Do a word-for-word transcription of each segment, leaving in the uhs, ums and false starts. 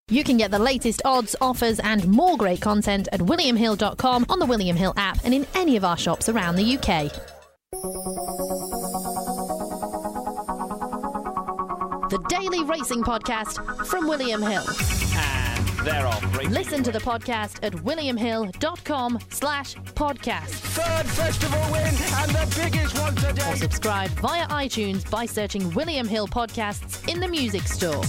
You can get the latest odds, offers and more great content at william hill dot com, on the William Hill app and in any of our shops around the U K. The Daily Racing Podcast from William Hill. And they're off. Racing. Listen to the podcast at william hill dot com slash podcast. Third festival win and the biggest one today. Or subscribe via iTunes by searching William Hill Podcasts in the music store.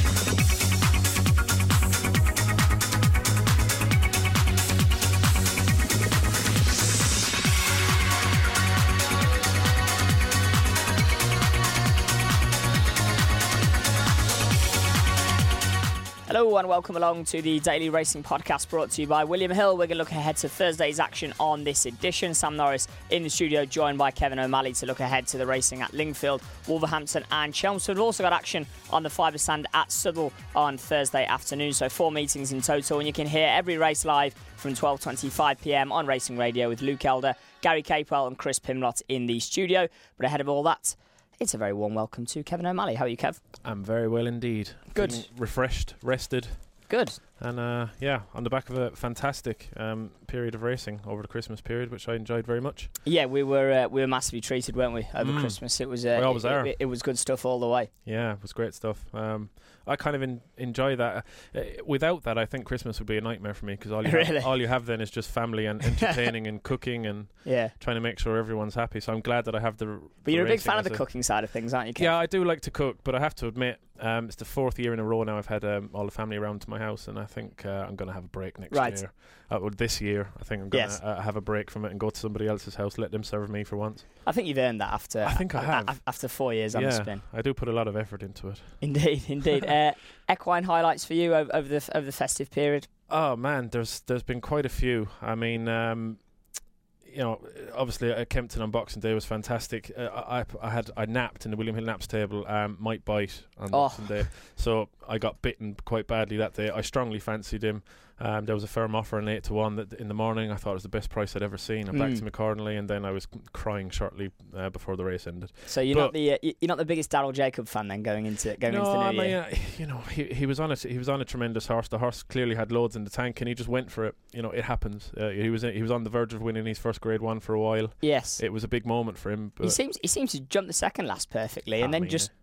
Hello and welcome along to the Daily Racing Podcast brought to you by William Hill. We're going to look ahead to Thursday's action on this edition. Sam Norris in the studio, joined by Kevin O'Malley to look ahead to the racing at Lingfield, Wolverhampton and Chelmsford. We've also got action on the Fibre Stand at Southwell on Thursday afternoon, so four meetings in total, and you can hear every race live from twelve twenty-five p m on Racing Radio with Luke Elder, Gary Capewell and Chris Pimlott in the studio. But ahead of all that, it's a very warm welcome to Kevin O'Malley. How are you, Kev? I'm very well indeed. Good. Feeling refreshed, rested. Good. And uh, yeah, on the back of a fantastic um, period of racing over the Christmas period, which I enjoyed very much. Yeah, we were uh, we were massively treated, weren't we, over Mm. Christmas? It was uh, We always it, are. It, it was good stuff all the way. Yeah, it was great stuff. Um, I kind of in, enjoy that. Uh, without that, I think Christmas would be a nightmare for me, because all you Really? have, all you have then is just family and entertaining and cooking and Yeah. trying to make sure everyone's happy. So I'm glad that I have the. But you're a the big racing fan of as the a- cooking side of things, aren't you, Kev? Yeah, I do like to cook, but I have to admit, um, it's the fourth year in a row now I've had um, all the family around to my house, and I think uh, I'm going to have a break next Right. year. Uh, well, this year, I think I'm going to Yes. uh, have a break from it and go to somebody else's house, let them serve me for once. I think you've earned that after I think I a- have. a- after four years on yeah, the spin. I do put a lot of effort into it. Indeed, indeed. uh, equine highlights for you over, over the over the festive period? Oh man, there's there's been quite a few. I mean, um, you know, obviously at Kempton on Boxing Day was fantastic. Uh, I, I had I napped in the William Hill Naps table. Um, might bite on Oh. Boxing Day, so I got bitten quite badly that day. I strongly fancied him. Um, there was a firm offer in eight to one that in the morning. I thought it was the best price I'd ever seen. I backed Mm. him accordingly, and then I was c- crying shortly uh, before the race ended. So you're But- not the uh, you're not the biggest Darryl Jacob fan then going into going no, into the I new mean, year. uh, you know, he he was on a he was on a tremendous horse. The horse clearly had loads in the tank, and he just went for it. You know, it happens. Uh, he was he was on the verge of winning his first Grade One for a while. Yes, It was a big moment for him. But he seems he seems to jump the second last perfectly, and I then mean, just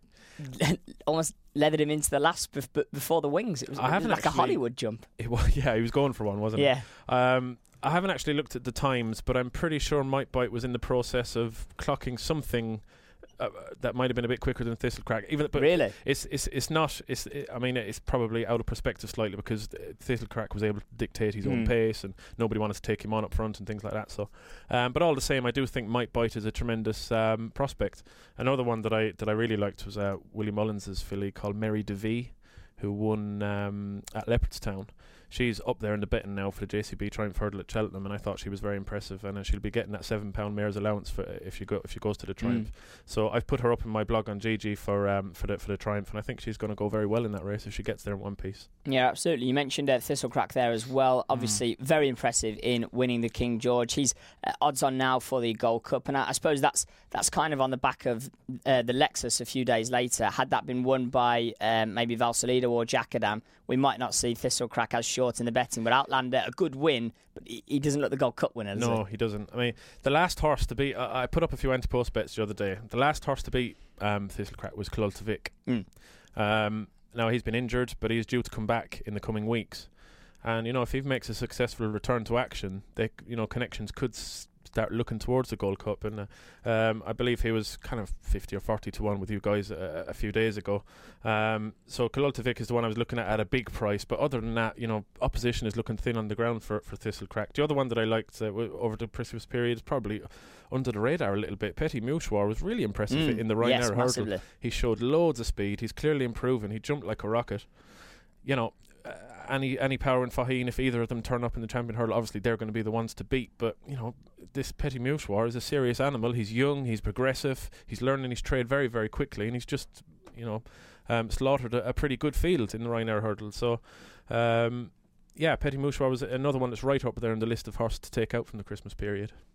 almost leathered him into the last bef- b- before the wings. It was, I it was haven't like a actually- Hollywood jump. it was, yeah, he was going for one, wasn't Yeah. he? Um, I haven't actually looked at the times, but I'm pretty sure Mike Bite was in the process of clocking something uh, that might have been a bit quicker than Thistlecrack. Even, but Really? It's it's it's not. It's it, I mean, it's probably out of perspective slightly, because Thistlecrack was able to dictate his own Mm. pace, and nobody wanted to take him on up front and things like that. So, um, but all the same, I do think Mike Bite is a tremendous um, prospect. Another one that I that I really liked was uh, Willie Mullins's filly called Mary DeVee, who won um, at Leopardstown. She's up there in the betting now for the J C B Triumph Hurdle at Cheltenham, and I thought she was very impressive. And uh, she'll be getting that seven pound mare's allowance for uh, if she go if she goes to the Triumph. So I've put her up in my blog on G G for um, for the for the Triumph, and I think she's going to go very well in that race if she gets there in one piece. Yeah, absolutely. You mentioned uh, Thistlecrack there as well. Obviously, very impressive in winning the King George. He's uh, odds on now for the Gold Cup, and I, I suppose that's that's kind of on the back of uh, the Lexus a few days later. Had that been won by um, maybe Valsalido or Jacadam, we might not see Thistlecrack as short in the betting. But Outlander, a good win, but he, he doesn't look the Gold Cup winner, does No, he? he doesn't. I mean, the last horse to beat, I, I put up a few anti-post bets the other day. The last horse to beat um, Thistlecrack was Clolta-Vic. Mm. Um, now, he's been injured, but he's due to come back in the coming weeks. And, you know, if he makes a successful return to action, they, you know, connections could s- start looking towards the Gold Cup. And uh, um, I believe he was kind of fifty or forty to one with you guys a, a few days ago. Um, so Clolta-Vic is the one I was looking at at a big price. But other than that, you know, opposition is looking thin on the ground for, for Thistlecrack. The other one that I liked uh, w- over the Christmas period is probably under the radar a little bit. Petit Mouchoir was really impressive Mm, in the Ryanair yes, hurdle. massively. He showed loads of speed. He's clearly improving. He jumped like a rocket. You know, uh, any any power in Fahine, if either of them turn up in the champion hurdle, obviously they're going to be the ones to beat. But, you know, this Petit Mouchoir is a serious animal. He's young, he's progressive, he's learning his trade very, very quickly, and he's just, you know, um, slaughtered a, a pretty good field in the Ryanair hurdle. So, um, yeah, Petit Mouchoir was another one that's right up there on the list of horses to take out from the Christmas period.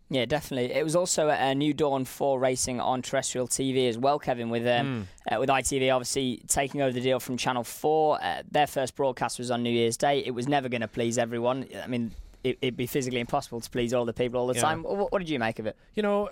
Yeah, definitely. It was also a new dawn for racing on terrestrial T V as well, Kevin, with um, mm. uh, with I T V obviously taking over the deal from Channel four. Uh, their first broadcast was on New Year's Day. It was never going to please everyone. I mean, it, it'd be physically impossible to please all the people all the yeah. time. What, what did you make of it? You know,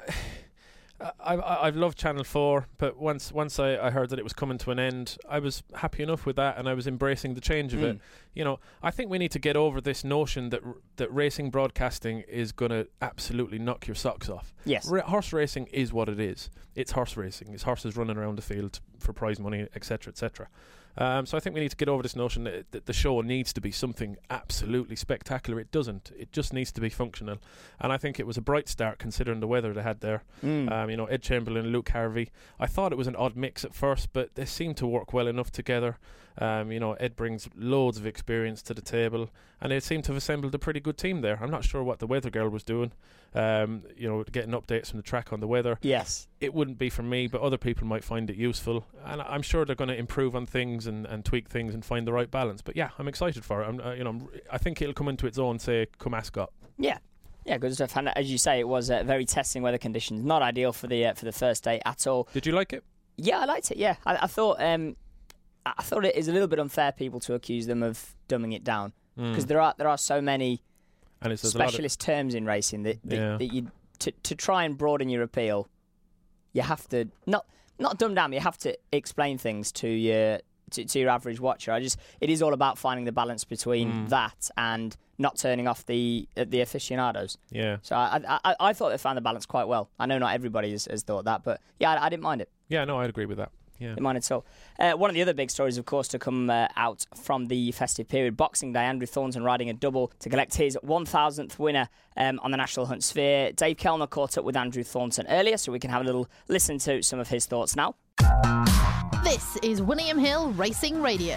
I, I've loved Channel four, but once once I, I heard that it was coming to an end, I was happy enough with that, and I was embracing the change of mm. it. You know, I think we need to get over this notion that r- that racing broadcasting is going to absolutely knock your socks off. Yes. R- horse racing is what it is. It's horse racing. It's horses running around the field for prize money, et cetera, et cetera. Um, so I think we need to get over this notion that, that the show needs to be something absolutely spectacular. It doesn't. It just needs to be functional. And I think it was a bright start considering the weather they had there. Mm. Um, you know, Ed Chamberlain and Luke Harvey. I thought it was an odd mix at first, but they seem to work well enough together. Um, you know, Ed brings loads of experience to the table, and they seem to have assembled a pretty good team there. I'm not sure what the weather girl was doing. Um, you know, getting updates from the track on the weather. Yes. It wouldn't be for me, but other people might find it useful. And I'm sure they're going to improve on things and, and tweak things and find the right balance. But yeah, I'm excited for it. I'm, uh, you know, I'm, I think it'll come into its own, say, come Ascot. Yeah. Yeah, good stuff. And as you say, it was uh, very testing weather conditions. Not ideal for the uh, for the first day at all. Did you like it? Yeah, I liked it. Yeah, I, I thought um, I thought it is a little bit unfair people to accuse them of dumbing it down because mm. there are there are so many and it's, specialist terms in racing that that, yeah. that you to to try and broaden your appeal, you have to not not dumb down. But you have to explain things to your to, to your average watcher. I just it is all about finding the balance between mm. that and not turning off the uh, the aficionados. Yeah. So I, I I thought they found the balance quite well. I know not everybody has, has thought that, but yeah, I, I didn't mind it. Yeah, no, I'd agree with that. Yeah. Didn't mind it at all. Uh, one of the other big stories, of course, to come uh, out from the festive period, Boxing Day, Andrew Thornton riding a double to collect his one thousandth winner um, on the National Hunt Sphere. Dave Kellner caught up with Andrew Thornton earlier, so we can have a little listen to some of his thoughts now. This is William Hill Racing Radio.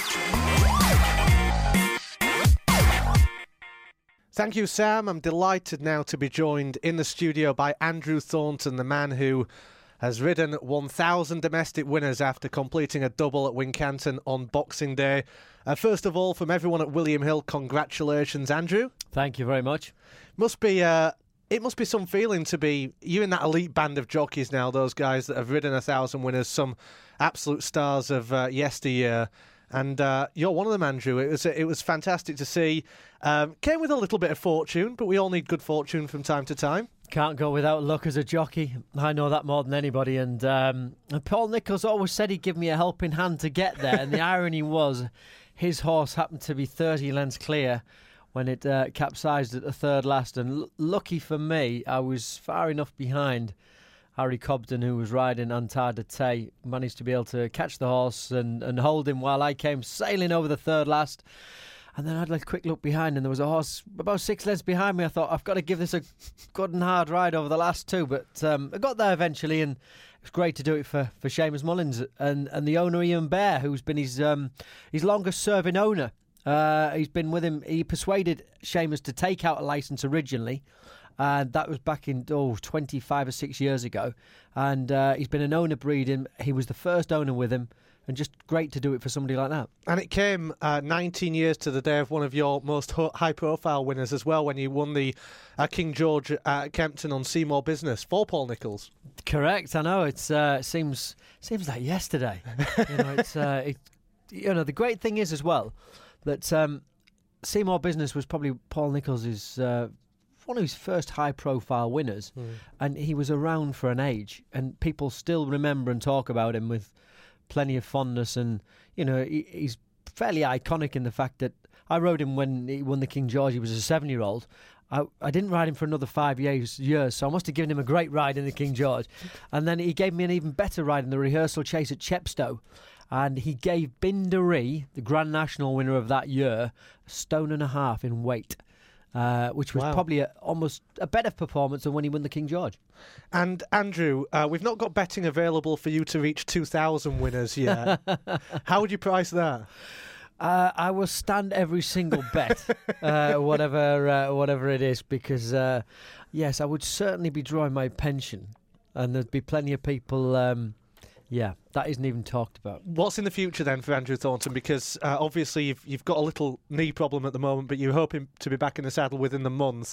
Thank you, Sam. I'm delighted now to be joined in the studio by Andrew Thornton, the man who has ridden one thousand domestic winners after completing a double at Wincanton on Boxing Day. Uh, first of all, from everyone at William Hill, congratulations, Andrew. Thank you very much. Must be, uh, it must be some feeling to be you in that elite band of jockeys now, those guys that have ridden a thousand winners, some absolute stars of uh, yesteryear. And uh, you're one of them, Andrew. It was it was fantastic to see. Um, came with a little bit of fortune, but we all need good fortune from time to time. Can't go without luck as a jockey. I know that more than anybody. And, um, and Paul Nicholls always said he'd give me a helping hand to get there. And the irony was his horse happened to be thirty lengths clear when it uh, capsized at the third last. And l- lucky for me, I was far enough behind Harry Cobden, who was riding Antar de Tay, managed to be able to catch the horse and, and hold him while I came sailing over the third last. And then I had a quick look behind, and there was a horse about six lengths behind me. I thought, I've got to give this a good and hard ride over the last two. But um, I got there eventually, and it was great to do it for, for Seamus Mullins and, and the owner, Ian Bear, who's been his um, his longest-serving owner. Uh, he's been with him. He persuaded Seamus to take out a licence originally, and that was back in oh, twenty-five or six years ago. And uh, he's been an owner breeding. He was the first owner with him. And just great to do it for somebody like that. And it came uh, nineteen years to the day of one of your most ho- high-profile winners as well, when you won the uh, King George at Kempton on Seymour Business for Paul Nicholls. Correct. I know. It's uh, seems seems like yesterday. you know, it's uh, it, you know the great thing is as well that um, Seymour Business was probably Paul Nicholls' uh, one of his first high-profile winners, mm. and he was around for an age, and people still remember and talk about him with plenty of fondness. And you know he, he's fairly iconic in the fact that I rode him when he won the King George. He was a seven-year-old. I, I didn't ride him for another five years, years, so I must have given him a great ride in the King George. And then he gave me an even better ride in the rehearsal chase at Chepstow. And he gave Binderee, the Grand National winner of that year, a stone and a half in weight. Uh, which was wow. probably a, almost a better performance than when he won the King George. And Andrew, uh, we've not got betting available for you to reach two thousand winners yet. How would you price that? Uh, I will stand every single bet, uh, whatever uh, whatever it is, because uh, yes, I would certainly be drawing my pension, and there'd be plenty of people. Um, Yeah, that isn't even talked about. What's in the future then for Andrew Thornton? Because uh, obviously you've you've got a little knee problem at the moment, but you're hoping to be back in the saddle within the month.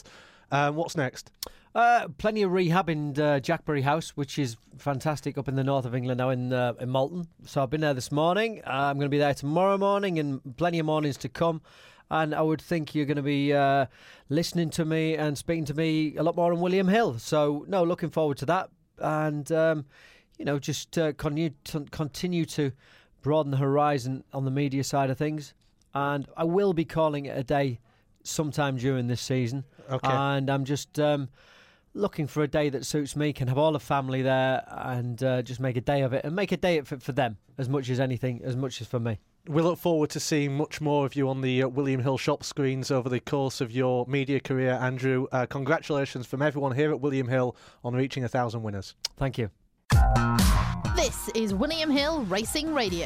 Um, what's next? Uh, plenty of rehab in uh, Jackbury House, which is fantastic up in the north of England now in uh, in Malton. So I've been there this morning. Uh, I'm going to be there tomorrow morning and plenty of mornings to come. And I would think you're going to be uh, listening to me and speaking to me a lot more on William Hill. So, no, looking forward to that. And, um, you know, just uh, continue, to, continue to broaden the horizon on the media side of things. And I will be calling it a day sometime during this season. Okay. And I'm just um, looking for a day that suits me, can have all the family there and uh, just make a day of it and make a day for, for them as much as anything, as much as for me. We look forward to seeing much more of you on the uh, William Hill shop screens over the course of your media career, Andrew. Uh, congratulations from everyone here at William Hill on reaching a thousand winners. Thank you. This is William Hill Racing Radio.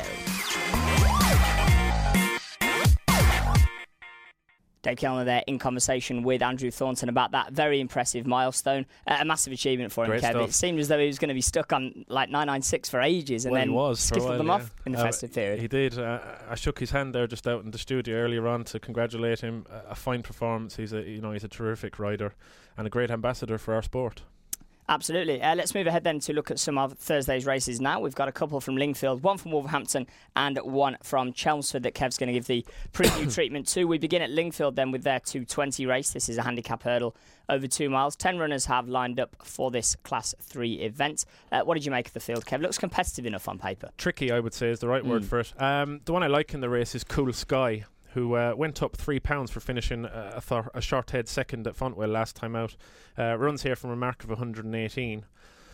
Dave Kellner there in conversation with Andrew Thornton about that very impressive milestone. Uh, a massive achievement for him, Great Kev. stuff. It seemed as though he was going to be stuck on like nine ninety-six for ages and well, then he was for a skiffled while, them yeah. off in the Uh, festive period. He did. Uh, I shook his hand there just out in the studio earlier on to congratulate him. A, a fine performance. He's a you know he's a terrific rider and a great ambassador for our sport. Absolutely. Uh, let's move ahead then to look at some of Thursday's races now. We've got a couple from Lingfield, one from Wolverhampton and one from Chelmsford that Kev's going to give the preview treatment to. We begin at Lingfield then with their two twenty race. This is a handicap hurdle over two miles. Ten runners have lined up for this Class three event. Uh, what did you make of the field, Kev? Looks competitive enough on paper. Tricky, I would say, is the right mm. word for it. Um, the one I like in the race is Cool Sky, who uh, went up three pounds for finishing a, a, th- a short head second at Fontwell last time out. Uh, runs here from a mark of one hundred eighteen,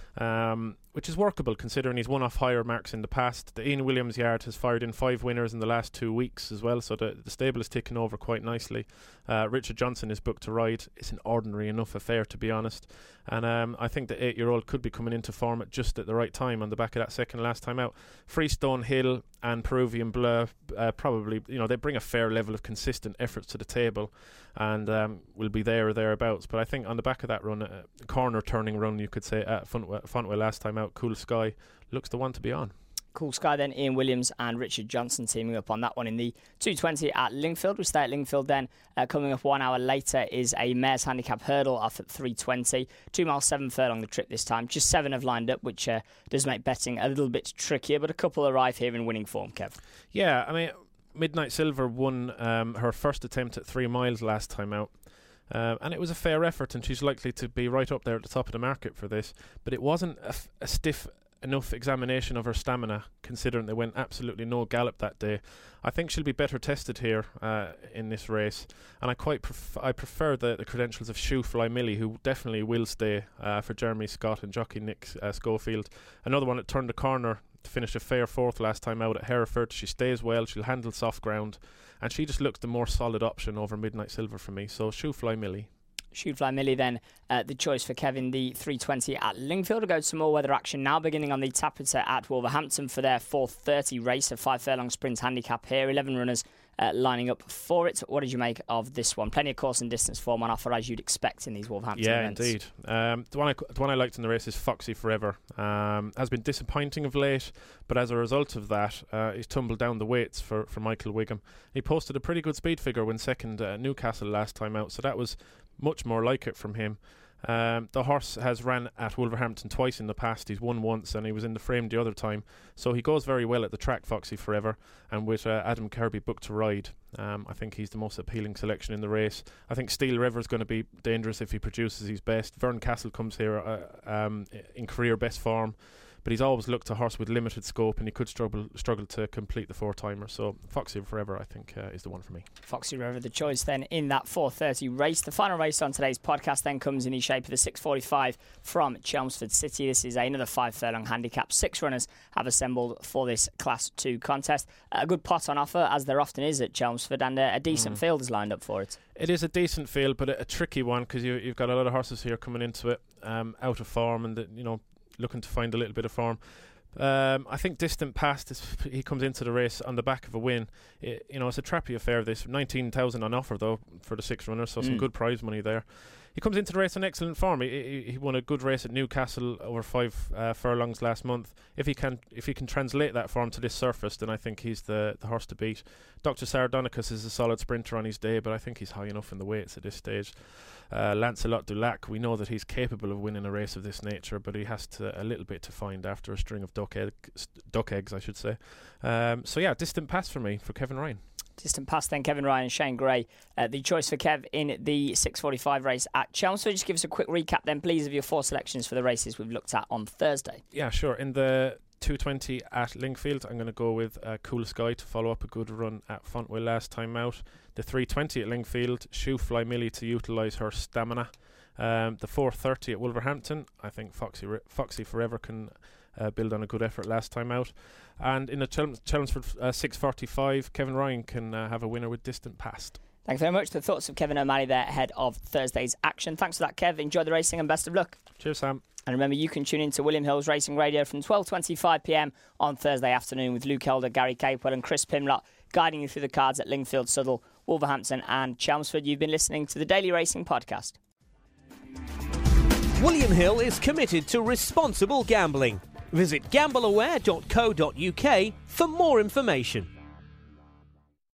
um, which is workable considering he's won off higher marks in the past. The Ian Williams yard has fired in five winners in the last two weeks as well, so the, the stable is ticking over quite nicely. Uh, Richard Johnson is booked to ride. It's an ordinary enough affair, to be honest. And um, I think the eight-year-old could be coming into form at just at the right time on the back of that second last time out. Freestone Hill and Peruvian Bleu uh, probably, you know, they bring a fair level of consistent efforts to the table and um, will be there or thereabouts. But I think on the back of that run, a corner turning run, you could say, at Fontwell, Fontwell last time out, Cool Sky looks the one to be on. Cool Sky then, Ian Williams and Richard Johnson teaming up on that one in the two twenty at Lingfield. We stay at Lingfield then. Uh, coming up one hour later is a mare's handicap hurdle off at three twenty. Two miles, seven furlong the trip this time. Just seven have lined up, which uh, does make betting a little bit trickier, but a couple arrive here in winning form, Kev. Yeah, I mean, Midnight Silver won um, her first attempt at three miles last time out. Um, and it was a fair effort, and she's likely to be right up there at the top of the market for this. But it wasn't a, f- a stiff enough examination of her stamina, considering they went absolutely no gallop that day. I think she'll be better tested here uh, in this race, and I quite pref- I prefer the, the credentials of Shoe Fly Millie, who definitely will stay uh, for Jeremy Scott and jockey Nick uh, Schofield. Another one that turned the corner to finish a fair fourth last time out at Hereford. She stays well, she'll handle soft ground, and she just looks the more solid option over Midnight Silver for me. So Shoe Fly Millie. Shoe Fly Millie then, uh, the choice for Kevin, the three twenty at Lingfield. We'll go to some more weather action now, beginning on the Tapita at Wolverhampton for their four thirty race, a five furlong sprint handicap here. eleven runners uh, lining up for it. What did you make of this one? Plenty of course and distance form on offer, as you'd expect in these Wolverhampton yeah, events. indeed. Um, the, one I, the one I liked in the race is Foxy Forever. Um, has been disappointing of late, but as a result of that, uh, he's tumbled down the weights for, for Michael Wiggum. He posted a pretty good speed figure when second at Newcastle last time out, so that was much more like it from him. Um, the horse has ran at Wolverhampton twice in the past. He's won once and he was in the frame the other time, so he goes very well at the track, Foxy Forever, and with uh, Adam Kirby booked to ride, um, I think he's the most appealing selection in the race. I think Steel River is going to be dangerous if he produces his best. Vern Castle comes here uh, um, in career best form, but he's always looked a horse with limited scope, and he could struggle struggle to complete the four-timer. So Foxy Forever, I think, uh, is the one for me. Foxy Forever, the choice then in that four thirty race. The final race on today's podcast then comes in the shape of the six forty-five from Chelmsford City. This is another five furlong handicap. Six runners have assembled for this Class two contest. A good pot on offer, as there often is at Chelmsford, and a, a decent mm. field is lined up for it. It is a decent field, but a, a tricky one, because you, you've got a lot of horses here coming into it um, out of form, and the, you know, looking to find a little bit of form. Um, I think Distant Past, is, he comes into the race on the back of a win. It, you know, it's a trappy affair. This nineteen thousand on offer though for the six runners, so mm. some good prize money there. he comes into the race in excellent form. He, he, he won a good race at Newcastle over five uh, furlongs last month. If he can if he can translate that form to this surface, then I think he's the, the horse to beat. Doctor Sardonicus is a solid sprinter on his day, but I think he's high enough in the weights at this stage. Uh, Lancelot Dulac, we know that he's capable of winning a race of this nature, but he has to a little bit to find after a string of duck, egg, duck eggs, I should say. Um, so yeah, distant pass for me for Kevin Ryan. Distant pass then, Kevin Ryan and Shane Gray. Uh, the choice for Kev in the six forty-five race at Chelmsford. Just give us a quick recap then, please, of your four selections for the races we've looked at on Thursday. Yeah, sure. In the two twenty at Lingfield, I'm going to go with uh, Cool Sky to follow up a good run at Fontwell last time out. The three twenty at Lingfield, Shoe Fly Millie to utilise her stamina. Um, the four thirty at Wolverhampton, I think Foxy Foxy Forever can uh, build on a good effort last time out. And in the Chel- Chelmsford uh, six forty-five, Kevin Ryan can uh, have a winner with distant past. Thank you very much. The thoughts of Kevin O'Malley there ahead of Thursday's action. Thanks for that, Kev. Enjoy the racing and best of luck. Cheers, Sam. And remember, you can tune in to William Hill's Racing Radio from twelve twenty-five p m on Thursday afternoon with Luke Elder, Gary Capewell and Chris Pimlott guiding you through the cards at Lingfield, Southall, Wolverhampton and Chelmsford. You've been listening to the Daily Racing Podcast. William Hill is committed to responsible gambling. Visit gamble aware dot co dot uk for more information.